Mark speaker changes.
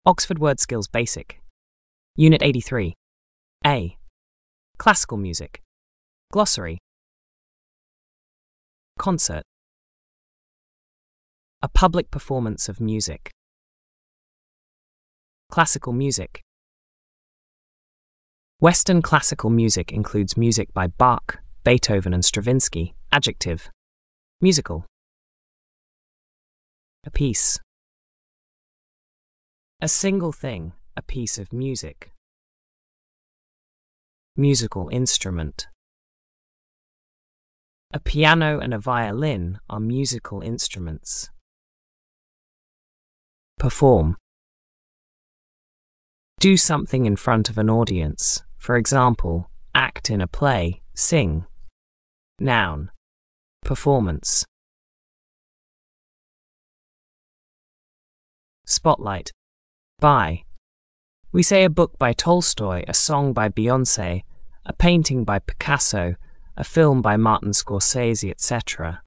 Speaker 1: Oxford Word Skills Basic. Unit 83. A. Classical music. Glossary. Concert. A public performance of music. Classical music. Western classical music includes music by Bach, Beethoven and Stravinsky. Adjective. Musical. A piece. A single thing, a piece of music. Musical instrument. A piano and a violin are musical instruments. Perform. Do something in front of an audience. For example, act in a play, sing. Noun. Performance. Spotlight. By. We say a book by Tolstoy, a song by Beyoncé, a painting by Picasso, a film by Martin Scorsese, etc.